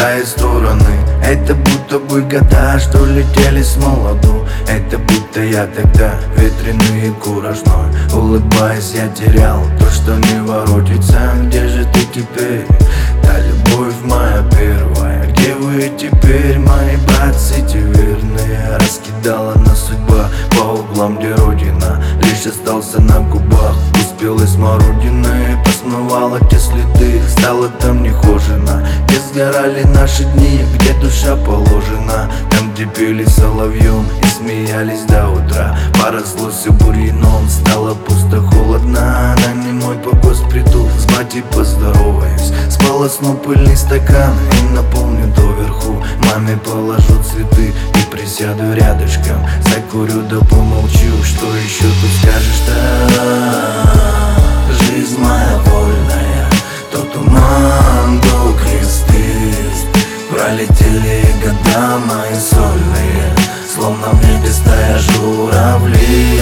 разлетая в стороны. Это будто бы года, что летели с молоду. Это будто я тогда ветреный и куражной. Улыбаясь, я терял то, что не воротится. Где же ты теперь? Та любовь моя первая. Где вы теперь, мои братцы, те верные? Раскидала нас судьба по углам, где родина лишь остался на губах. Успелой смородины посмывала те следы. Стало там нехожено, где сгорали наши дни, где душа положена. Там, где пели соловьем и смеялись до утра. Поросло все бурьяном, стало пусто, холодно. На немой погост приду, с батей поздороваюсь. Сполосну пыльный стакан и наполню доверху. Маме положу цветы и присяду рядышком. Закурю да помолчу, что еще тут скажешь-то? Жизнь моя вольная, то туман, то кресты. Пролетели года мои сольные, словно в небе стая журавлей.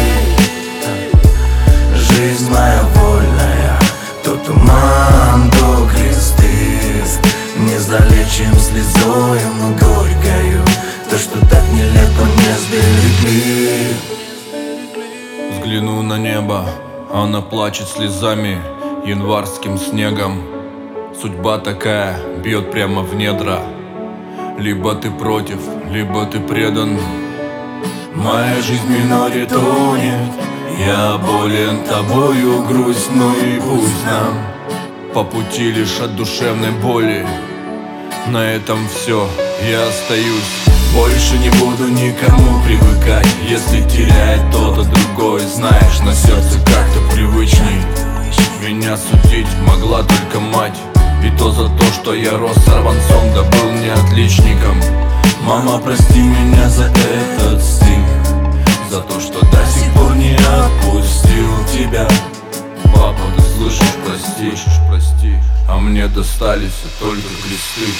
Жизнь моя вольная, то туман, то кресты. Не залечим слезою, но горькою то, что так нелепо не сберегли. Взгляну на небо, она плачет слезами, январским снегом. Судьба такая, бьет прямо в недра. Либо ты против, либо ты предан. Моя жизнь в миноре тонет, я болен тобою, грустно, и пусть нам по пути лишь от душевной боли. На этом все, я остаюсь. Больше не буду никому привыкать. Если теряет кто-то другой, знаешь, на сердце как-то привычней. Меня судить могла только мать, и то за то, что я рос сорванцом, да был не отличником. Мама, прости меня за этот стих, за то, что до сих пор не отпустил тебя. Папа, ты слышишь, прости, а мне достались только кресты.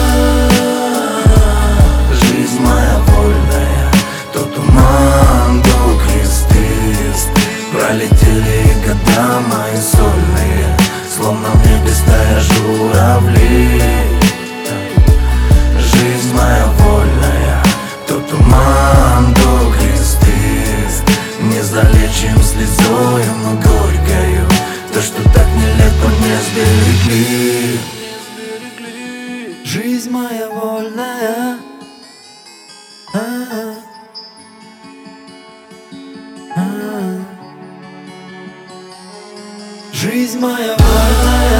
Жизнь моя вольная, то туман, то кресты. Пролетели года мои сольные, словно в небе стая журавлей. Жизнь моя вольная, то туман, то кресты. Не залечим слезою, но горькою то, что так нелепо не сберегли. Жизнь моя вольная, жизнь моя вольная,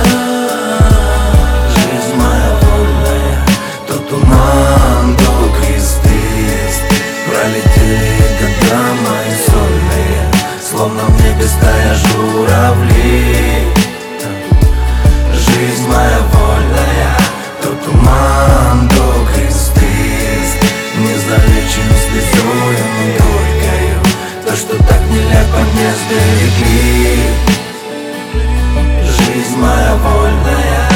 жизнь моя вольная, то туман, то кресты. Пролетели года мои сольные, словно в небе стая журавлей. Жизнь моя вольная, то туман, то кресты. Не залечим слезою, но горькою то, что так нелепо не сберегли. Жизнь моя вольная,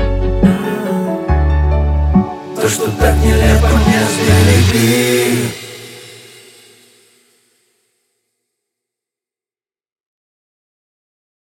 то, что так нелепо не сберегли.